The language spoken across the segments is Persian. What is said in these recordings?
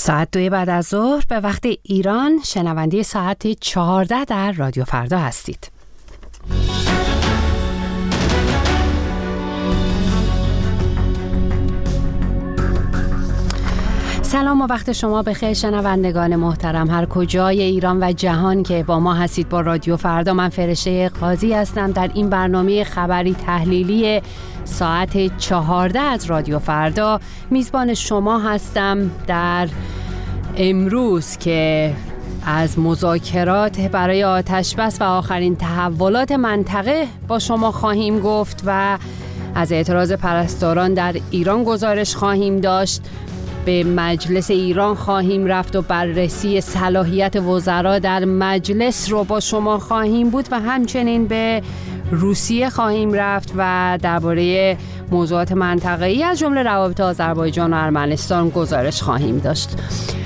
ساعت 2 بعد از ظهر به وقت ایران شنونده ساعت 14 در رادیو فردا هستید. سلام و وقت شما بخیر شنوندگان محترم، هر کجای ایران و جهان که با ما هستید با رادیو فردا. من فرشته قاضی هستم. در این برنامه خبری تحلیلی ساعت 14 از رادیو فردا میزبان شما هستم. در امروز که از مذاکرات برای آتشبس و آخرین تحولات منطقه با شما خواهیم گفت و از اعتراض پرستاران در ایران گزارش خواهیم داشت. به مجلس ایران خواهیم رفت و بررسی صلاحیت وزرا در مجلس رو با شما خواهیم بود و همچنین به روسیه خواهیم رفت و درباره موضوعات منطقه‌ای از جمله روابط آذربایجان و ارمنستان گزارش خواهیم داشت.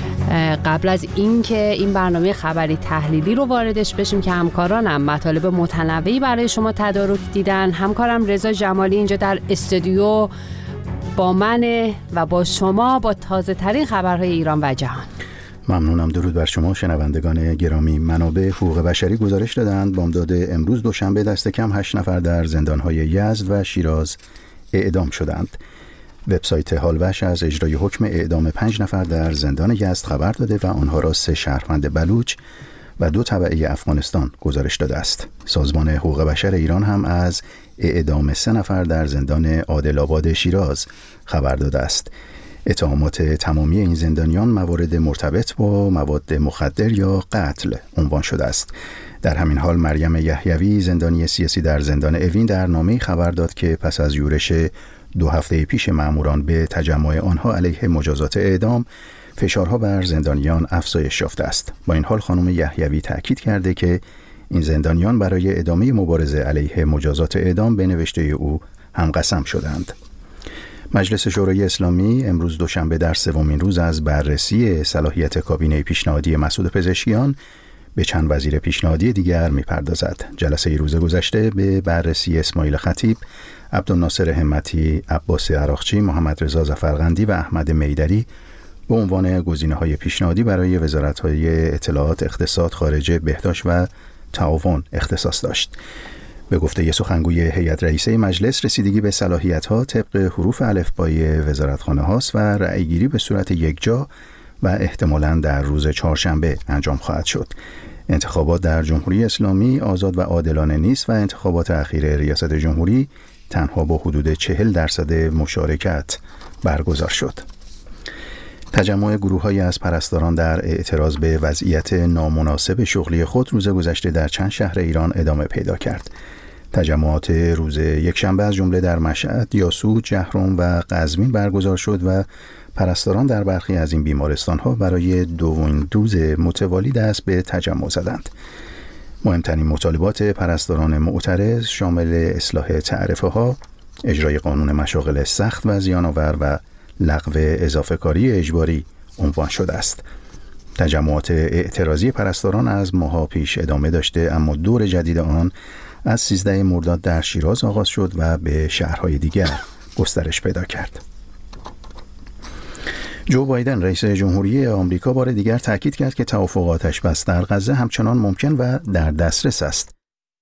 قبل از اینکه این برنامه خبری تحلیلی رو واردش بشیم که همکارانم مطالب متنوعی برای شما تدارک دیدن، همکارم رضا جمالی اینجا در استودیو با من و با شما با تازه ترین خبرهای ایران و جهان. ممنونم. درود بر شما شنوندگان گرامی. منابع حقوق بشری گزارش دادند بامداد امروز دوشنبه دست کم 8 نفر در زندانهای یزد و شیراز اعدام شدند. وبسایت هالوش از اجرای حکم اعدام 5 نفر در زندان یزد خبر داده و آنها را 3 شهروند بلوچ و 2 تبعه افغانستان گزارش داده است. سازمان حقوق بشر ایران هم از اعدام 3 نفر در زندان عادل‌آباد شیراز خبر داده است. اتهامات تمامی این زندانیان موارد مرتبط با مواد مخدر یا قتل عنوان شده است. در همین حال مریم یحیوی زندانی سیاسی در زندان اوین در نامه‌ای خبر داد که پس از یورش 2 هفته پیش ماموران به تجمع آنها علیه مجازات اعدام، فشارها بر زندانیان افزایش یافته است. با این حال خانم یحیوی تاکید کرده که این زندانیان برای ادامه مبارزه علیه مجازات اعدام به نوشته او همقسم شدند. مجلس شورای اسلامی امروز دوشنبه در 3مین روز از بررسی صلاحیت کابینه پیشنهادی مسعود پزشکیان به چند وزیر پیشنهادی دیگر می‌پردازد. جلسه روز گذشته به بررسی اسماعیل خطیب، عبدالناصر همتی، عباس عراقچی، محمد رضا ظفرقندی و احمد میدری به عنوان گزینه‌های پیشنهادی برای وزارت‌های اطلاعات، اقتصاد، خارجه، بهداشت و تعاون اختصاص داشت. به گفته سخنگوی هیئت رئیسه مجلس، رسیدگی به صلاحیت‌ها طبق حروف الفبای وزارتخانه هاست و رأی‌گیری به صورت یکجا و احتمالاً در روز چهارشنبه انجام خواهد شد. انتخابات در جمهوری اسلامی آزاد و عادلانه نیست و انتخابات اخیر ریاست جمهوری تنها با حدود 40% مشارکت برگزار شد. تجمع گروه‌هایی از پرستاران در اعتراض به وضعیت نامناسب شغلی خود روز گذشته در چند شهر ایران ادامه پیدا کرد. تجمعات روز یکشنبه از جمله در مشهد، یاسوج، جهرم و قزوین برگزار شد و پرستاران در برخی از این بیمارستان‌ها برای 2 روز متوالی دست به تجمع زدند. مهمترین مطالبات پرستاران معترض شامل اصلاح تعرفه‌ها، اجرای قانون مشاغل سخت و زیان‌آور و لغو اضافه کاری اجباری عنوان شده است. تجمعات اعتراضی پرستاران از ماه‌ها پیش ادامه داشته، اما دور جدید آن از 13 مرداد در شیراز آغاز شد و به شهرهای دیگر گسترش پیدا کرد. جو بایدن رئیس جمهوری آمریکا بار دیگر تاکید کرد که توافق آتش‌بس در غزه همچنان ممکن و در دسترس است.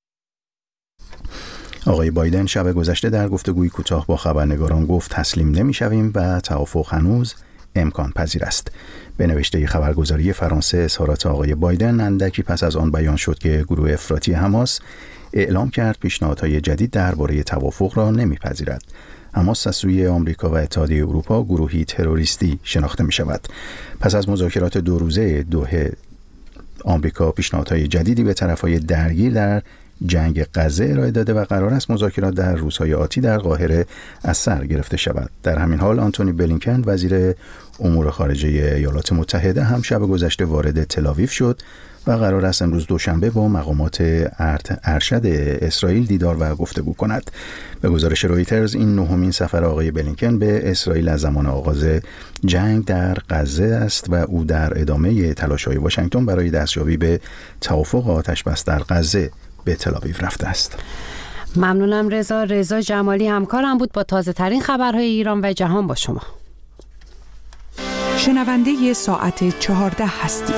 آقای بایدن شب گذشته در گفتگوی کوتاه با خبرنگاران گفت تسلیم نمی‌شویم و توافق هنوز امکان پذیر است. به نوشته خبرگزاری فرانسه اظهارات آقای بایدن اندکی پس از آن بیان شد که گروه افراطی حماس اعلام کرد پیشنهادهای جدید درباره توافق را نمی‌پذیرد. حماس از سوی آمریکا و اتحادیه اروپا گروهی تروریستی شناخته می‌شود. پس از مذاکرات 2 روزه دوحه، آمریکا پیشنهادهای جدیدی به طرف‌های درگیر در جنگ غزه ارائه داده و قرار است مذاکرات در روزهای آتی در قاهره از سر گرفته شود. در همین حال آنتونی بلینکن وزیر امور خارجه ایالات متحده هم شب گذشته وارد تل‌آویو شد و قرار است امروز دوشنبه با مقامات ارشد اسرائیل دیدار و گفتگو کند. به گزارش رویترز این 9مین سفر آقای بلینکن به اسرائیل از زمان آغاز جنگ در غزه است و او در ادامه تلاش‌های واشنگتن برای دستیابی به توافق آتش‌بس در غزه به تل‌آویو رفته است. ممنونم رضا جمالی همکارم بود با تازه ترین خبرهای ایران و جهان با شما. شنونده ساعت 14 هستید.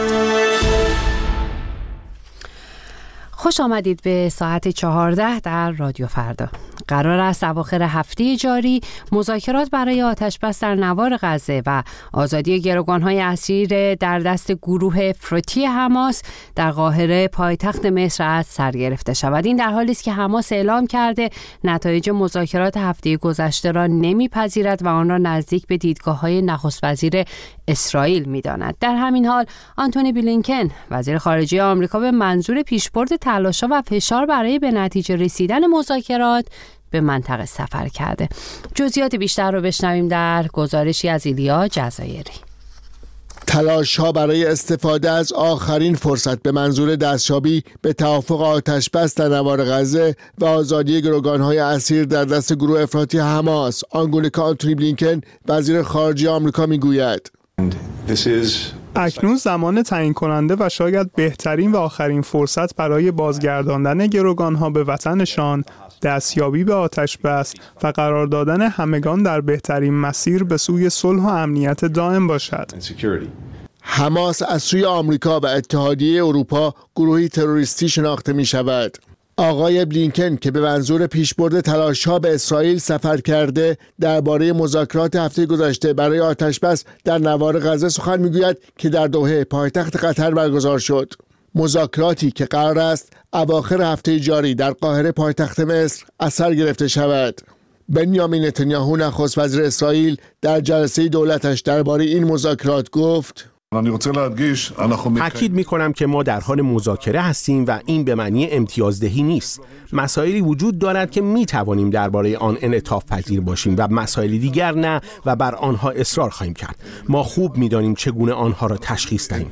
خوش آمدید به ساعت 14 در رادیو فردا. قرار است اواخر هفته جاری مذاکرات برای آتش‌بس در نوار غزه و آزادی گروگان‌های اسیر در دست گروه افراطی حماس در قاهره پایتخت مصر از سر گرفته شود. این در حالی است که حماس اعلام کرده نتایج مذاکرات هفته گذشته را نمیپذیرد و آن را نزدیک به دیدگاه‌های نخست وزیر اسرائیل می‌داند. در همین حال آنتونی بلینکن وزیر خارجه آمریکا به منظور پیشبرد تلاش‌ها و فشار برای به نتیجه رسیدن مذاکرات به منطقه سفر کرده. جزئیات بیشتر رو بشنویم در گزارشی از ایلیا جزایری. تلاش‌ها برای استفاده از آخرین فرصت به منظور دستیابی به توافق آتش‌بس در نوار غزه و آزادی گروگان‌های اسیر در دست گروه افراطی حماس، آنگونه که آنتونی بلینکن وزیر خارجه آمریکا میگوید. اکنون زمان تعیین کننده و شاید بهترین و آخرین فرصت برای بازگرداندن گروگان‌ها به وطنشان، دستیابی به آتش‌بس و قرار دادن همگان در بهترین مسیر به سوی صلح و امنیت دائم باشد. حماس از سوی آمریکا و اتحادیه اروپا گروهی تروریستی شناخته می شود. آقای بلینکن که به منظور پیشبرد تلاش‌ها به اسرائیل سفر کرده درباره مذاکرات هفته گذشته برای آتش‌بس در نوار غزه سخن میگوید که در دوحه پایتخت قطر برگزار شد. مذاکراتی که قرار است اواخر هفته جاری در قاهره پایتخت مصر از سر گرفته شود. بنیامین نتانیاهو نخست وزیر اسرائیل در جلسه دولتش درباره این مذاکرات گفت: تأکید می‌کنم که ما در حال مذاکره هستیم و این به معنی امتیازدهی نیست. مسائلی وجود دارد که می‌توانیم درباره آن انعطاف پذیر باشیم و مسائل دیگر نه و بر آنها اصرار خواهیم کرد. ما خوب می‌دانیم چگونه آنها را تشخیص دهیم.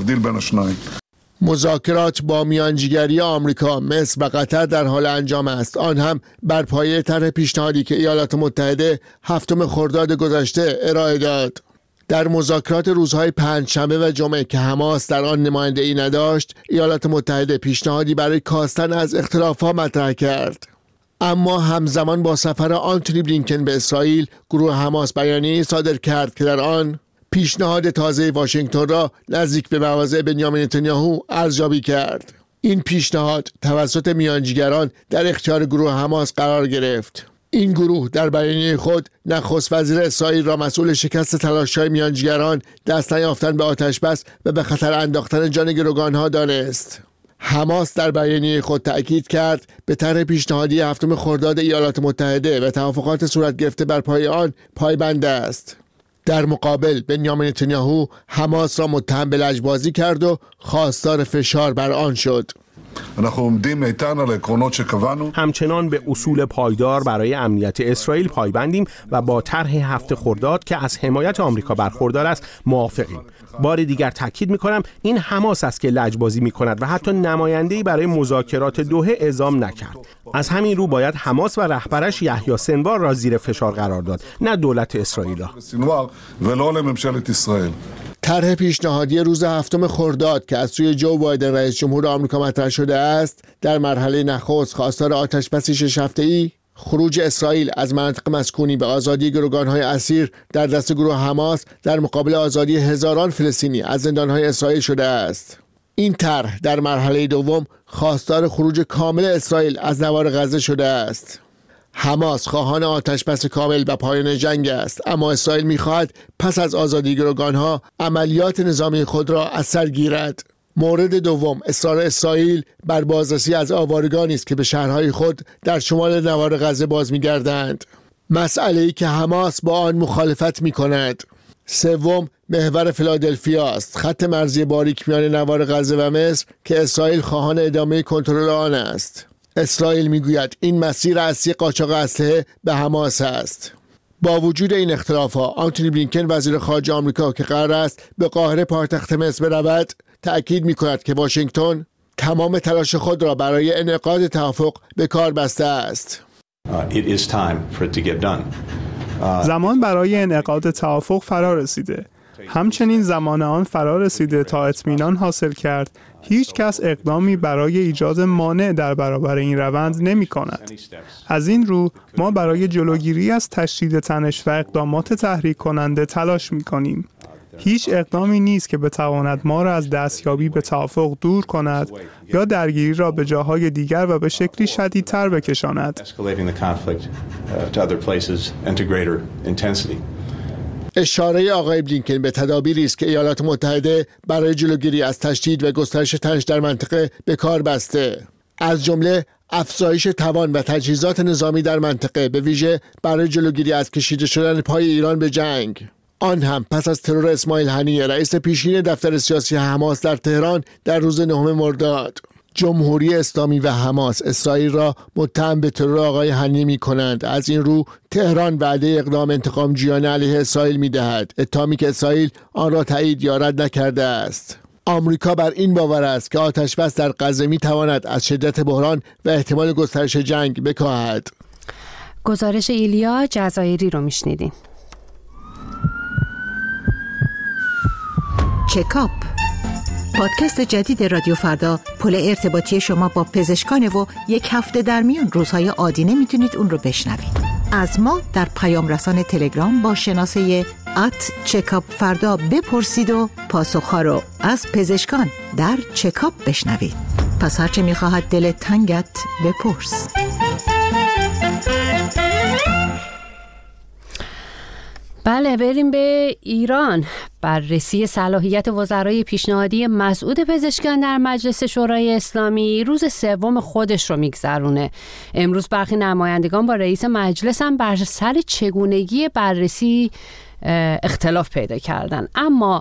مذاکرات با میانجیگری آمریکا، مصر و قطر در حال انجام است. آن هم بر پایه طرح پیشنهادی که ایالات متحده هفتم خرداد گذشته ارائه داد. در مذاکرات روزهای پنجشنبه و جمعه که حماس در آن نماینده‌ای نداشت، ایالات متحده پیشنهادی برای کاستن از اختلافات مطرح کرد. اما همزمان با سفر آنتونی بلینکن به اسرائیل، گروه حماس بیانیه‌ای صادر کرد که در آن پیشنهاد تازه واشنگتن را نزدیک به مواضع بنیامین نتانیاهو ارزیابی کرد. این پیشنهاد توسط میانجیگران در اختیار گروه حماس قرار گرفت. این گروه در بیانیه خود نخست وزیر اسرائیل را مسئول شکست تلاش‌های میانجیگران دست نیافتن به آتش‌بس و به خطر انداختن جان گروگان‌ها دانست. حماس در بیانیه خود تأکید کرد به طرح پیشنهادی هفتم خرداد ایالات متحده و توافقات صورت گرفته بر پایه آن پایبند است. در مقابل بنیامین نتانیاهو حماس را متهم به لجبازی کرد و خواستار فشار بر آن شد. همچنان به اصول پایدار برای امنیت اسرائیل پایبندیم و با طرح هفته خرداد که از حمایت آمریکا برخوردار است موافقیم. بار دیگر تاکید می‌کنم این حماس است که لجبازی می‌کند و حتی نماینده‌ای برای مذاکرات دوحه اعزام نکرد. از همین رو باید حماس و رهبرش یحیی سنوار را زیر فشار قرار داد، نه دولت اسرائیل. طرح پیشنهادی روز هفتم خرداد که از سوی جو بایدن رئیس جمهور آمریکا مطرح شده است، در مرحله نخست خواستار آتش‌بس 6 هفته‌ای، خروج اسرائیل از مناطق مسکونی به آزادی گروگان‌های اسیر در دست گروه حماس در مقابل آزادی هزاران فلسطینی از زندان‌های اسرائیل شده است. این طرح در مرحله دوم خواستار خروج کامل اسرائیل از نوار غزه شده است. حماس خواهان آتش‌بس کامل و پایان جنگ است، اما اسرائیل می‌خواهد پس از آزادی گروگان‌ها عملیات نظامی خود را از سر گیرد. مورد دوم اصرار اسرائیل بر بازرسی از آوارگانی است که به شهرهای خود در شمال نوار غزه باز می‌گردند، مسئله‌ای که حماس با آن مخالفت می‌کند. سوم محور فیلادلفیا است، خط مرزی باریک میان نوار غزه و مصر که اسرائیل خواهان ادامه کنترل آن است. اسرائیل میگوید این مسیر اصلی قاچاق اسلحه به حماس است. با وجود این اختلافات، آنتونی بلینکن وزیر خارجه آمریکا که قرار است به قاهره پایتخت مصر برود، تأکید می‌کند که واشنگتن تمام تلاش خود را برای انعقاد توافق به کار بسته است. زمان برای انعقاد توافق فرا رسیده. همچنین زمان آن فرا رسیده تا اطمینان حاصل کرد هیچ کس اقدامی برای ایجاد مانع در برابر این روند نمی کند. از این رو ما برای جلوگیری از تشدید تنش و اقدامات تحریک کننده تلاش می کنیم. هیچ اقدامی نیست که بتواند ما را از دستیابی به توافق دور کند یا درگیری را به جاهای دیگر و به شکلی شدیدتر بکشاند. اشاره آقای بلینکن به تدابیری است که ایالات متحده برای جلوگیری از تشدید و گسترش تنش در منطقه به کار بسته، از جمله افزایش توان و تجهیزات نظامی در منطقه، به ویژه برای جلوگیری از کشیده شدن پای ایران به جنگ، آن هم پس از ترور اسماعیل هنیه رئیس پیشین دفتر سیاسی حماس در تهران در روز 9 مرداد. جمهوری اسلامی و حماس اسرائیل را متهم به ترور آقای هنیه می کنند. از این رو تهران وعده اقدام انتقام‌جویانه علیه اسرائیل می دهد، اتهامی که اسرائیل آن را تایید یا رد نکرده است. آمریکا بر این باور است که آتش‌بس در غزه می تواند از شدت بحران و احتمال گسترش جنگ بکاهد. گزارش ایلیا جزایری رو میشنیدیم. چکاپ، پادکست جدید رادیو فردا، پل ارتباطی شما با پزشکان و یک هفته در میان روزهای عادی نمیتونید اون رو بشنوید. از ما در پیام رسان تلگرام با شناسه @چکاپ بپرسید و پاسخها رو از پزشکان در چکاپ بشنوید. پس هرچه میخواهد دل تنگت بپرس. بله، بریم به ایران. بررسی صلاحیت وزرای پیشنهادی مسعود پزشکیان در مجلس شورای اسلامی روز سوم خودش رو میگذرونه. امروز برخی نمایندگان با رئیس مجلس هم بر سر چگونگی بررسی اختلاف پیدا کردن، اما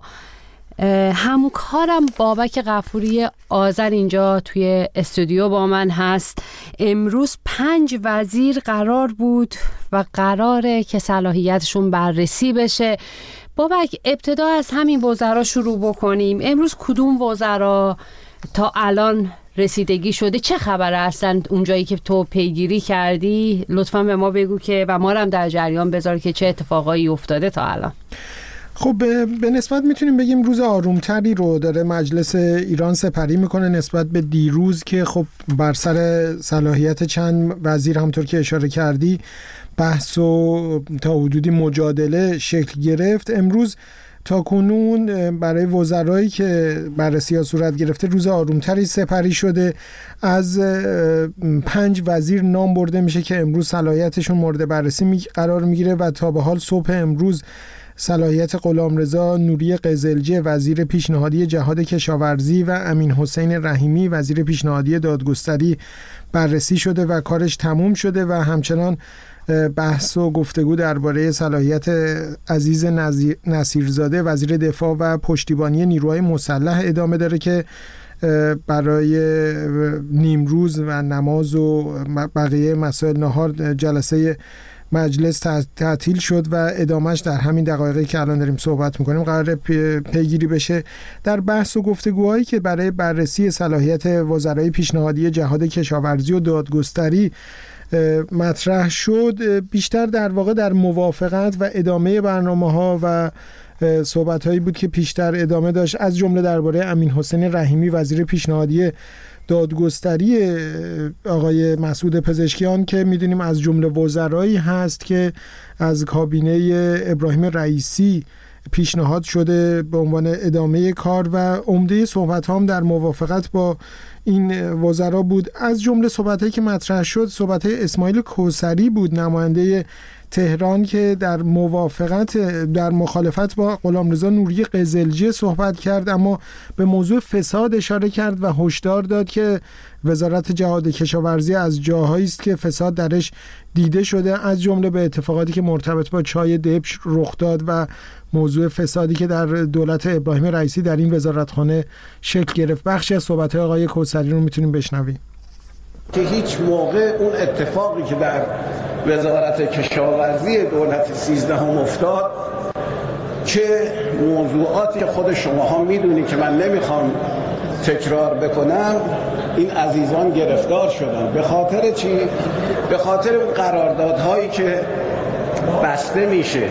همکارم بابک غفوری آذر اینجا توی استودیو با من هست. امروز 5 وزیر قرار بود و قراره که صلاحیتشون بررسی بشه. بابک، ابتدا از همین وزرا شروع بکنیم. امروز کدوم وزرا تا الان رسیدگی شده؟ چه خبره اصلا اونجایی که تو پیگیری کردی؟ لطفاً به ما بگو که و ما هم در جریان بذار که چه اتفاقایی افتاده تا الان. خب به نسبت میتونیم بگیم روز آرومتری رو داره مجلس ایران سپری میکنه نسبت به دیروز که خب بر سر صلاحیت چند وزیر همطور که اشاره کردی بحث و تا حدودی مجادله شکل گرفت. امروز تا کنون برای وزرایی که بررسی ها صورت گرفته روز آرومتری سپری شده. از 5 وزیر نام برده میشه که امروز صلاحیتشون مورد بررسی قرار میگیره و تا به حال صبح امروز صلاحیت غلامرضا نوری قزلجی وزیر پیشنهادی جهاد کشاورزی و امین حسین رحیمی وزیر پیشنهادی دادگستری بررسی شده و کارش تموم شده و همچنان بحث و گفتگو درباره صلاحیت عزیز نصیرزاده وزیر دفاع و پشتیبانی نیروهای مسلح ادامه داره که برای نیمروز و نماز و بقیه مسائل نهار جلسه مجلس تعطیل شد و ادامهش در همین دقایقی که الان داریم صحبت میکنیم قراره پیگیری بشه. در بحث و گفتگوهایی که برای بررسی صلاحیت وزرای پیشنهادی جهاد کشاورزی و دادگستری مطرح شد، بیشتر در واقع در موافقت و ادامه برنامه‌ها و صحبت‌هایی بود که پیشتر ادامه داشت، از جمله درباره امین حسین رحیمی وزیر پیشنهادی دادگستری آقای مسعود پزشکیان که میدونیم از جمله وزرایی هست که از کابینه ابراهیم رئیسی پیشنهاد شده به عنوان ادامه کار و عمده صحبت هم در موافقت با این وزرا بود. از جمله صحبتایی که مطرح شد صحبتای اسماعیل کوثری بود، نماینده تهران، که در موافقت در مخالفت با غلامرضا نوری قزلجی صحبت کرد، اما به موضوع فساد اشاره کرد و هشدار داد که وزارت جهاد کشاورزی از جاهایی است که فساد درش دیده شده، از جمله به اتفاقاتی که مرتبط با چای دبش رخ داد و موضوع فسادی که در دولت ابراهیم رئیسی در این وزارتخانه شکل گرفت. بخشی از صحبت‌های آقای کوثری رو میتونیم بشنویم. که هیچ موقع اون اتفاقی که در وزارت کشاورزی دولت 13 افتاد، چه موضوعاتی که خود شماها میدونید که من نمیخوام تکرار بکنم، این عزیزان گرفتار شدن. به خاطر چی؟ به خاطر اون قراردادهایی که بسته میشه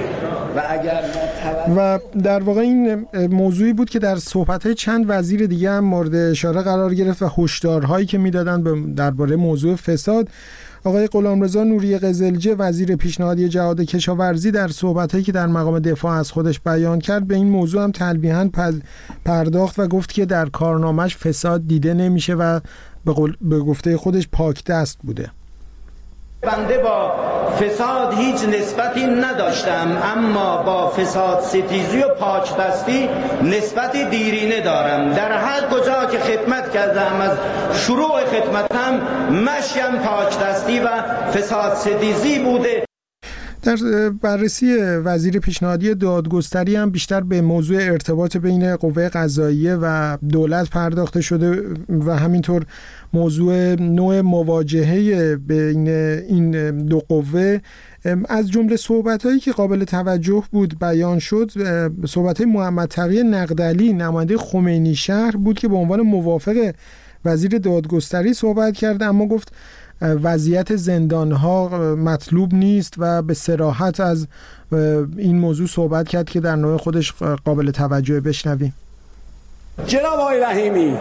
و در واقع این موضوعی بود که در صحبت‌های چند وزیر دیگه هم مورد اشاره قرار گرفت و هشدارهایی که میدادن درباره موضوع فساد. آقای غلامرضا نوری قزلجه وزیر پیشنهادی جهاد کشاورزی در صحبتایی که در مقام دفاع از خودش بیان کرد به این موضوع هم تلویحاً پرداخت و گفت که در کارنامه‌اش فساد دیده نمیشه و به گفته خودش پاک دست بوده. بنده با فساد هیچ نسبتی نداشتم، اما با فساد ستیزی و پاک دستی نسبتی دیرینه دارم. در هر کجا که خدمت کردم، از شروع خدمتم مشیم پاک دستی و فساد ستیزی بوده. در بررسی وزیر پیشنهادی دادگستری هم بیشتر به موضوع ارتباط بین قوه قضاییه و دولت پرداخته شده و همینطور موضوع نوع مواجهه بین این دو قوه. از جمله صحبت‌هایی که قابل توجه بود بیان شد، صحبت محمد تقی نقدلی نماینده خمینی شهر بود که به عنوان موافق وزیر دادگستری صحبت کرد، اما گفت وضعیت زندان‌ها مطلوب نیست و به صراحت از این موضوع صحبت کرد که در نوع خودش قابل توجه. بشنویم. جناب آقای رحیمی،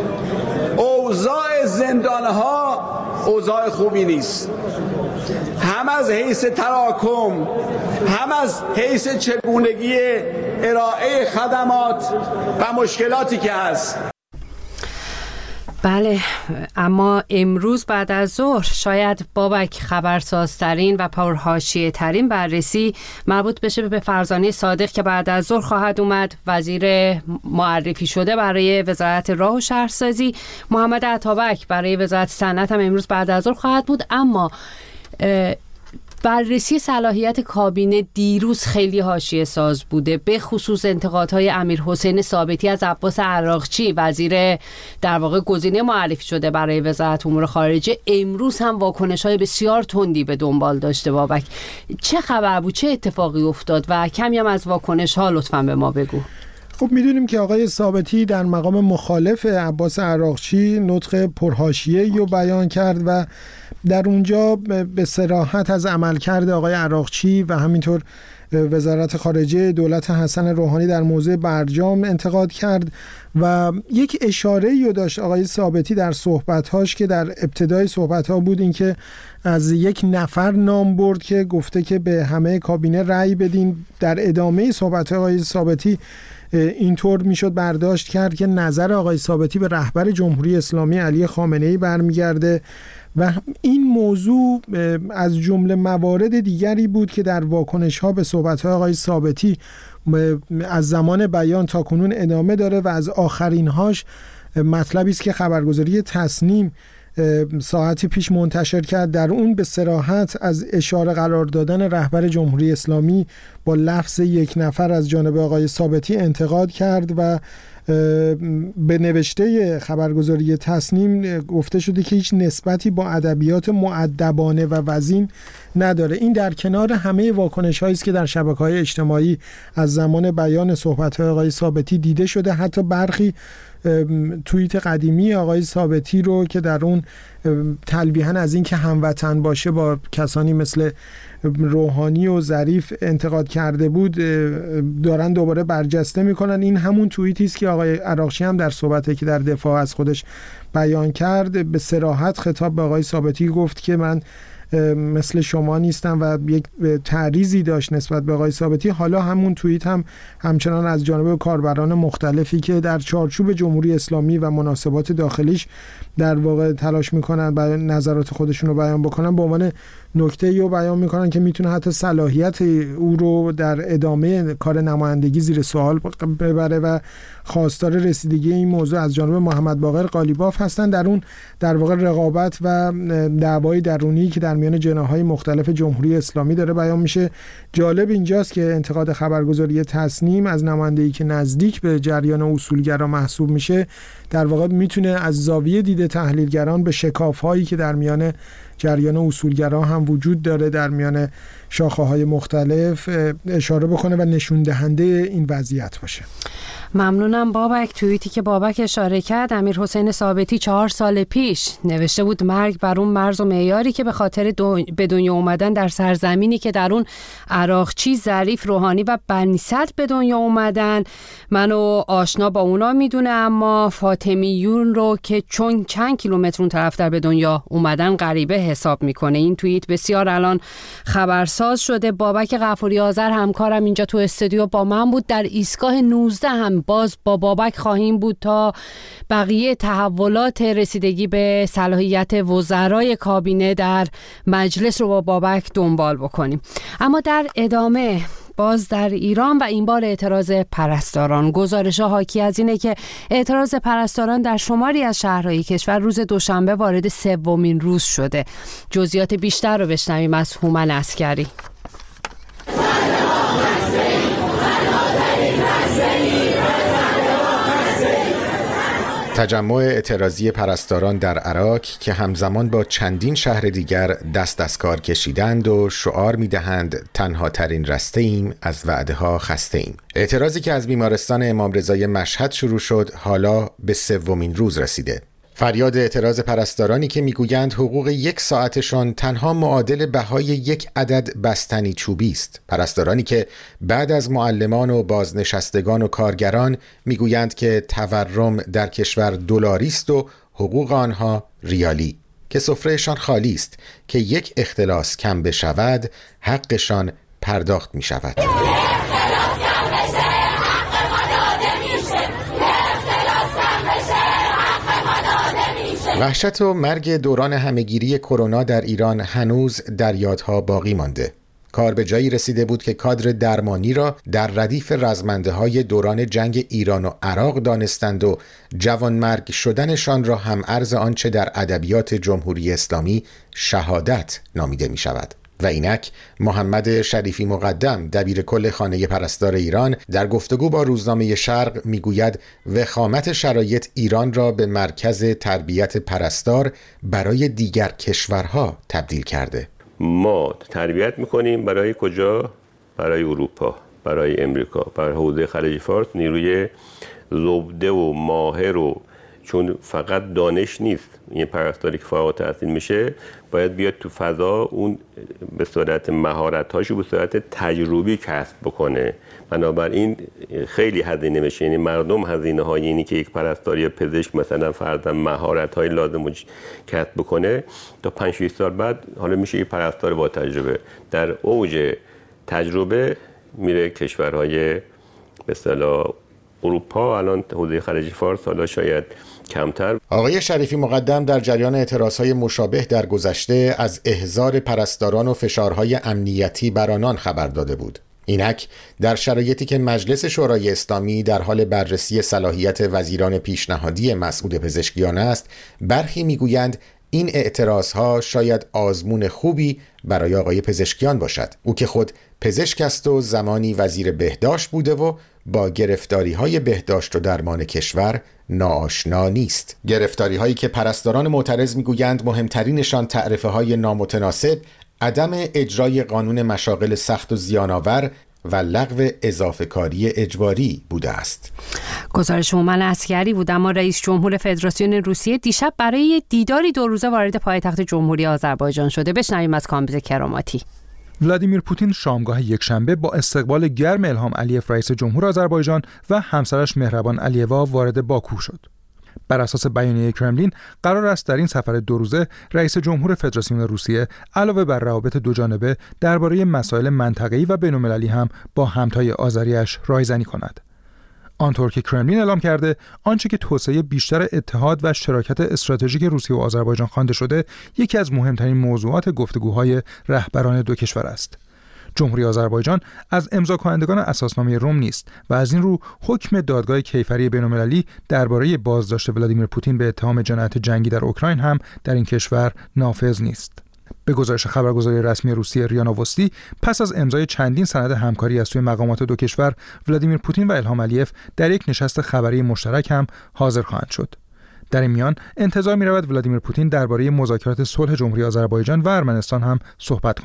اوضاع زندان‌ها اوضاع خوبی نیست، هم از حیث تراکم، هم از حیث چگونگی ارائه خدمات و مشکلاتی که هست. بله، اما امروز بعد از ظهر شاید بابک خبرسازترین و پرحاشیه ترین بررسی مربوط بشه به فرزانه صادق که بعد از ظهر خواهد اومد، وزیر معرفی شده برای وزارت راه و شهرسازی. محمد عطابک برای وزارت صنعت هم امروز بعد از ظهر خواهد بود. اما بررسی صلاحیت کابینه دیروز خیلی حاشیه ساز بوده، به خصوص انتقادهای امیرحسین ثابتی از عباس عراقچی، وزیر در واقع گزینه معرفی شده برای وزارت امور خارجه. امروز هم واکنش‌های بسیار تندی به دنبال داشته. بابک، چه خبر بود؟ چه اتفاقی افتاد؟ و کمی هم از واکنش‌ها لطفاً به ما بگو. خب میدونیم که آقای ثابتی در مقام مخالف عباس عراقچی نطق پرحاشیه‌ای رو بیان کرد و در اونجا به صراحت از عملکرد آقای عراقچی و همینطور وزارت خارجه دولت حسن روحانی در موضوع برجام انتقاد کرد و یک اشاره‌ای رو داشت آقای ثابتی در صحبت‌هاش که در ابتدای صحبت‌ها بود، این که از یک نفر نام برد که گفته که به همه کابینه رأی بدین. در ادامه صحبت‌های آقای ثابتی اینطور میشد برداشت کرد که نظر آقای ثابتی به رهبر جمهوری اسلامی علی خامنه‌ای برمیگرده و این موضوع از جمله موارد دیگری بود که در واکنش‌ها به صحبت‌های آقای ثابتی از زمان بیان تا کنون ادامه داره و از آخرین‌هاش مطلبی است که خبرگزاری تصنیم ساعتی پیش منتشر کرد. در اون به صراحت از اشاره قرار دادن رهبر جمهوری اسلامی با لفظ یک نفر از جانب آقای ثابتی انتقاد کرد و به نوشته خبرگزاری تصنیم گفته شده که هیچ نسبتی با ادبیات مؤدبانه و وزین نداره. این در کنار همه واکنش‌هایی است که در شبکه‌های اجتماعی از زمان بیان صحبت‌های آقای ثابتی دیده شده. حتی برخی توییت قدیمی آقای ثابتی رو که در اون تلویحاً از این که هموطن باشه با کسانی مثل روحانی و ظریف انتقاد کرده بود دارن دوباره برجسته میکنن. این همون توییتی است که آقای عراقچی هم در صحبتی که در دفاع از خودش بیان کرد به صراحت خطاب به آقای ثابتی گفت که من مثل شما نیستم و یک تعریضی داشت نسبت به آقای ثابتی. حالا همون توییت هم همچنان از جانب کاربران مختلفی که در چارچوب جمهوری اسلامی و مناسبات داخلیش در واقع تلاش میکنن برای نظرات خودشون رو بیان بکنن، به عنوان نکته‌ای رو بیان میکنن که میتونه حتی صلاحیت او رو در ادامه کار نمایندگی زیر سوال ببره و خواستار رسیدگی این موضوع از جانب محمد باقر قالیباف هستن. در اون در واقع رقابت و دعوای درونی که در میان جناح‌های مختلف جمهوری اسلامی داره بیان میشه. جالب اینجاست که انتقاد خبرگزاری تصنیم از نماینده‌ای که نزدیک به جریان اصولگرا محسوب میشه در واقع میتونه از زاویه دید تحلیلگران به شکاف‌هایی که در میان جریان اصولگرا هم وجود داره در میان شاخه‌های مختلف اشاره بکنه و نشون دهنده این وضعیت باشه. ممنونم بابک. توییتی که بابک اشاره کرد امیر حسین ثابتی 4 سال پیش نوشته بود مرگ بر اون مرز و معیاری که به خاطر به دنیا اومدن در سرزمینی که در اون عراقچی، ظریف، روحانی و بنی صدر به دنیا اومدن. منو آشنا با اونا میدونه، اما فاطمیون رو که چون چند کیلومتر اون طرف به دنیا اومدن غریبه حساب میکنه. این توییت بسیار الان خبرساز شده. بابک غفوری آذر همکارم اینجا تو استودیو با من بود. در ایستگاه 19 هم باز با بابک خواهیم بود تا بقیه تحولات رسیدگی به صلاحیت وزرای کابینه در مجلس رو با بابک دنبال بکنیم. اما در ادامه باز در ایران و این بار اعتراض پرستاران. گزارش‌ها حاکی از اینه که اعتراض پرستاران در شماری از شهرهای کشور روز دوشنبه وارد 3مین روز شده. جزئیات بیشتر رو بشنویم از هومن عسکری. تجمع اعتراضی پرستاران در عراق که همزمان با چندین شهر دیگر دست از کار کشیدند و شعار می‌دهند تنها ترین رسته ایم، از وعده ها خسته ایم. اعتراضی که از بیمارستان امام رضای مشهد شروع شد حالا به 3مین روز رسیده. فریاد اعتراض پرستارانی که میگویند حقوق 1 ساعتشان تنها معادل بهای 1 عدد بستنی چوبی است. پرستارانی که بعد از معلمان و بازنشستگان و کارگران میگویند که تورم در کشور دلاری است و حقوق آنها ریالی، که سفرهشان خالی است، که 1 اختلاس کم بشود حقشان پرداخت می شود. وحشت و مرگ دوران همهگیری کرونا در ایران هنوز در یادها باقی مانده. کار به جایی رسیده بود که کادر درمانی را در ردیف رزمنده‌های دوران جنگ ایران و عراق دانستند و جوانمرگ شدنشان را هم ارز آنچه در ادبیات جمهوری اسلامی شهادت نامیده می شود. و اینک محمد شریفی مقدم دبیر کل خانه پرستار ایران در گفتگو با روزنامه شرق میگوید وخامت شرایط ایران را به مرکز تربیت پرستار برای دیگر کشورها تبدیل کرده. ما تربیت میکنیم برای کجا؟ برای اروپا، برای امریکا، برای حوزه خلیج فارس. نیروی زبده و ماهر و چون فقط دانش نیست، این پرستاری که فارغ التحصیل میشه باید بیاد تو فضا اون به صورت مهارت‌هاشو به صورت تجربی کسب بکنه. بنابراین خیلی هزینه میشه، یعنی مردم هزینه‌های اینی که یک پرستار یا پزشک مثلا فرضاً مهارت‌های لازم رو کسب بکنه تا 5-6 سال بعد حالا میشه یک پرستار با تجربه. در اوج تجربه میره کشورهای به اصطلاح اروپا، الان حوزه خلیج فارس حالا شاید کمتر. آقای شریفی مقدم در جریان اعتراضهای مشابه در گذشته از احضار پرستاران و فشارهای امنیتی بر آنان خبر داده بود. اینک در شرایطی که مجلس شورای اسلامی در حال بررسی صلاحیت وزیران پیشنهادی مسعود پزشکیان است، برخی میگویند این اعتراضها شاید آزمون خوبی برای آقای پزشکیان باشد. او که خود پزشک است و زمانی وزیر بهداشت بوده و با گرفتاری‌های بهداشت و درمان کشور ناآشنا نیست. گرفتاری‌هایی که پرستاران معترض می‌گویند مهمترینشان تعرفه‌های نامتناسب، عدم اجرای قانون مشاغل سخت و زیان‌آور و لغو اضافه کاری اجباری بوده است. گزارش هومن عسکری بود. اما رئیس جمهور فدراسیون روسیه دیشب برای دیداری 2 روزه وارد پایتخت جمهوری آذربایجان شده. بشنویم از کامبیز کراماتی. ولادیمیر پوتین شامگاه یکشنبه با استقبال گرم الهام علیف رئیس جمهور آذربایجان و همسرش مهربان علیوا وارد باکو شد. بر اساس بیانیه کرملین قرار است در این سفر 2 روزه رئیس جمهور فدراسیون روسیه علاوه بر روابط دوجانبه درباره مسائل منطقه‌ای و بین‌المللی هم با همتای آذری‌اش رایزنی کند. آنطور که کرملین اعلام کرده، آنچه که توسعه بیشتر اتحاد و شراکت استراتژیک روسیه و آذربایجان خوانده شده، یکی از مهمترین موضوعات گفتگوهای رهبران 2 کشور است. جمهوری آذربایجان از امضا کنندگان اساسنامه روم نیست و از این رو حکم دادگاه کیفری بین‌المللی درباره بازداشت ولادیمیر پوتین به اتهام جنایت جنگی در اوکراین هم در این کشور نافذ نیست. به گزارش خبرگزاری رسمی روسیه ریا نووستی، پس از امضای چندین سند همکاری از سوی مقامات 2 کشور، ولادیمیر پوتین و الهام علیف در یک نشست خبری مشترک هم حاضر خواهند شد. در این میان انتظار می‌رود ولادیمیر پوتین درباره مذاکرات صلح جمهوری آذربایجان و ارمنستان هم صحبت کند.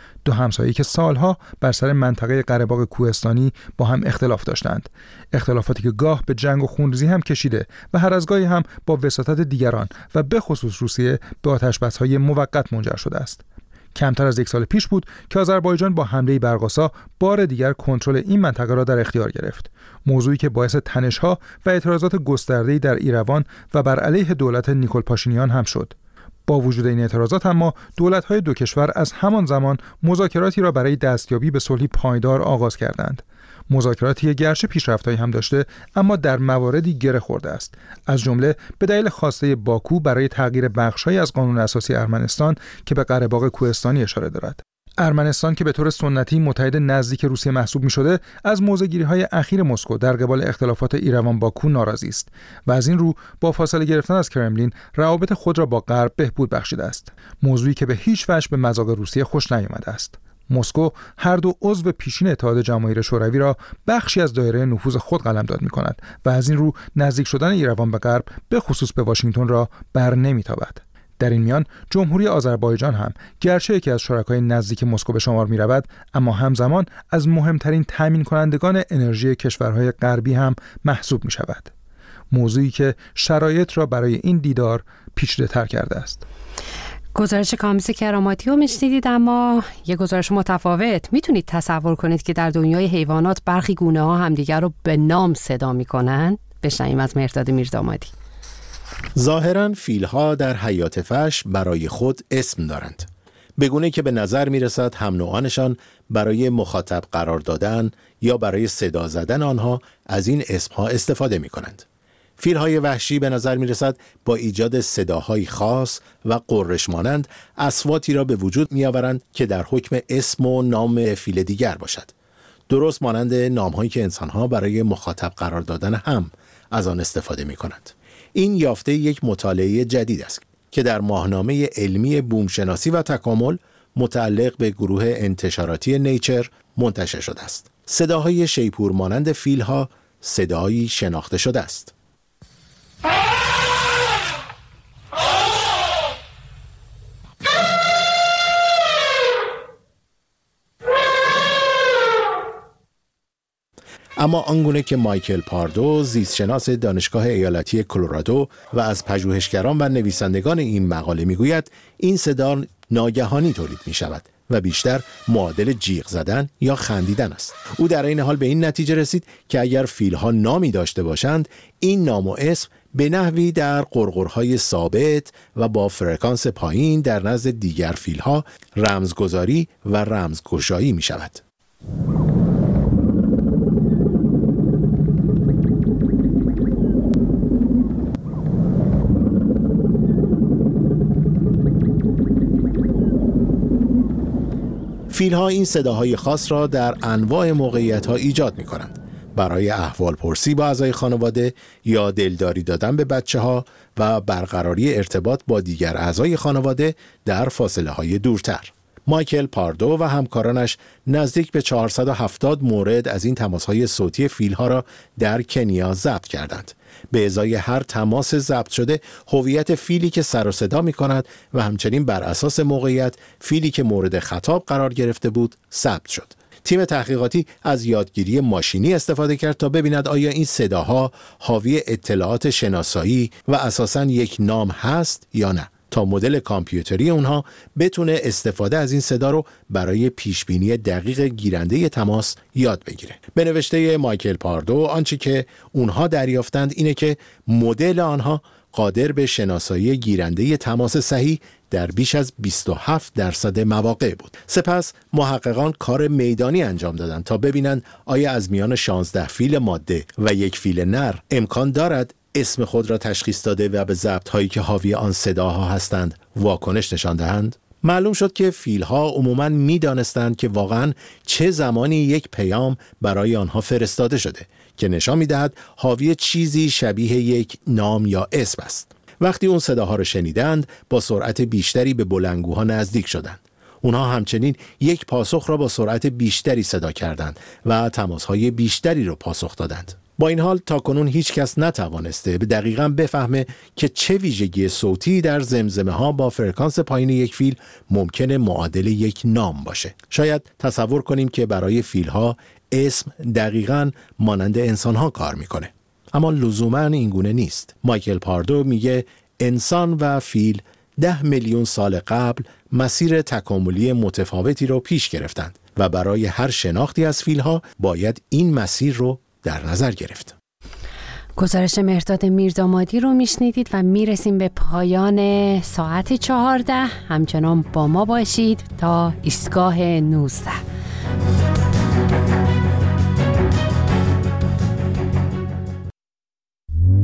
دو همسایه که سالها بر سر منطقه قره‌باغ کوهستانی با هم اختلاف داشتند، اختلافاتی که گاه به جنگ و خونریزی هم کشیده و هر از گاهی هم با وساطت دیگران و به خصوص روسیه به آتش‌بس‌های موقت منجر شده است. کمتر از 1 سال پیش بود که آذربایجان با حمله برق‌آسا بار دیگر کنترل این منطقه را در اختیار گرفت، موضوعی که باعث تنش‌ها و اعتراضات گسترده‌ای در ایروان و بر علیه دولت نیکول پاشینیان هم شد. با وجود این اعتراضات اما دولت‌های دو کشور از همان زمان مذاکراتی را برای دستیابی به صلحی پایدار آغاز کردند. مذاکراتی که گرچه پیشرفت‌هایی هم داشته اما در مواردی گره خورده است، از جمله به دلیل خواسته باکو برای تغییر بخش‌هایی از قانون اساسی ارمنستان که به قره‌باغ کوهستانی اشاره دارد. ارمنستان که به طور سنتی متحد نزدیک روسیه محسوب می‌شده، از موضع‌گیری‌های اخیر مسکو در قبال اختلافات ایروان باکو ناراضی است و از این رو با فاصله گرفتن از کرملین روابط خود را با غرب بهبود بخشیده است، موضوعی که به هیچ وجه به مذاق روسیه خوش نیامده است. مسکو هر دو عضو پیشین اتحاد جماهیر شوروی را بخشی از دایره نفوذ خود قلمداد می‌کند و از این رو نزدیک شدن ایروان به غرب به خصوص به واشنگتن را بر نمی‌تابد. در این میان جمهوری آذربایجان هم گرچه یکی از شرکای نزدیک مسکو به شمار می‌رود، اما همزمان از مهمترین تامین کنندگان انرژی کشورهای غربی هم محسوب می‌شود، موضوعی که شرایط را برای این دیدار پیچیده‌تر کرده است. گزارش کامبیز کراماتی رو میشنیدید، اما یه گزارش متفاوت. میتونید تصور کنید که در دنیای حیوانات برخی گونه ها همدیگر رو به نام صدا میکنن؟ بشنویم از مهرداد میردامادی. ظاهراً فیل‌ها در حیات وحش برای خود اسم دارند، به گونه‌ای که به نظر میرسد هم نوعانشان برای مخاطب قرار دادن یا برای صدا زدن آنها از این اسمها استفاده میکنند. فیل‌های وحشی به نظر می‌رسد با ایجاد صداهای خاص و غرش مانند اصواتی را به وجود می‌آورند که در حکم اسم و نام فیل دیگر باشد، درست مانند نام‌هایی که انسان‌ها برای مخاطب قرار دادن هم از آن استفاده می‌کنند. این یافته یک مطالعه جدید است که در ماهنامه علمی بومشناسی و تکامل متعلق به گروه انتشاراتی نیچر منتشر شده است. صداهای شیپور مانند فیل‌ها صدایی شناخته شده است. اما آنگونه که مایکل پاردو، زیستشناس دانشگاه ایالتی کلرادو و از پژوهشگران و نویسندگان این مقاله میگوید، این صدا ناگهانی تولید می شود و بیشتر معادل جیغ زدن یا خندیدن است. او در این حال به این نتیجه رسید که اگر فیل‌ها نامی داشته باشند، این نام و اسم به نحوی در قرقرهای ثابت و با فرکانس پایین در نزد دیگر فیل‌ها رمزگذاری و رمزگشایی می شود. فیل‌ها این صداهای خاص را در انواع موقعیت‌ها ایجاد می‌کنند. برای احوال پرسی با اعضای خانواده یا دلداری دادن به بچه‌ها و برقراری ارتباط با دیگر اعضای خانواده در فاصله‌های دورتر. مایکل پاردو و همکارانش نزدیک به 470 مورد از این تماس‌های صوتی فیل‌ها را در کنیا ضبط کردند. به ازای هر تماس ضبط شده هویت فیلی که سر و صدا می‌کند و همچنین بر اساس موقعیت فیلی که مورد خطاب قرار گرفته بود ثبت شد. تیم تحقیقاتی از یادگیری ماشینی استفاده کرد تا ببیند آیا این صداها حاوی اطلاعات شناسایی و اساساً یک نام هست یا نه، تا مدل کامپیوتری اونها بتونه استفاده از این صدا رو برای پیشبینی دقیق گیرنده تماس یاد بگیره. به نوشته مایکل پاردو، آنچه که اونها دریافتند اینه که مدل آنها قادر به شناسایی گیرنده تماس صحیح در بیش از 27% مواقع بود. سپس محققان کار میدانی انجام دادند تا ببینند آیا از میان 16 فیل ماده و یک فیل نر امکان دارد اسم خود را تشخیص داده و به ضبط‌هایی که حاوی آن صداها هستند واکنش نشان دهند. معلوم شد که فیل‌ها عموماً می‌دانستند که واقعاً چه زمانی یک پیام برای آنها فرستاده شده که نشان می‌دهد حاوی چیزی شبیه یک نام یا اسم است. وقتی اون صداها را شنیدند، با سرعت بیشتری به بلندگوها نزدیک شدند. اونها همچنین یک پاسخ را با سرعت بیشتری صدا کردند و تماس‌های بیشتری را پاسخ دادند. با این حال تاکنون هیچ کس نتوانسته به دقیقاً بفهمه که چه ویژگی صوتی در زمزمه ها با فرکانس پایین یک فیل ممکنه معادل یک نام باشه. شاید تصور کنیم که برای فیل ها اسم دقیقاً مانند انسان ها کار میکنه، اما لزوماً اینگونه نیست. مایکل پاردو میگه انسان و فیل 10 میلیون سال قبل مسیر تکاملی متفاوتی رو پیش گرفتند و برای هر شناختی از فیل‌ها باید این مسیر رو در نظر گرفت. گزارش مهرداد میردامادی رو میشنیدید و میرسیم به پایان ساعت 14. همچنان با ما باشید تا ایستگاه 19.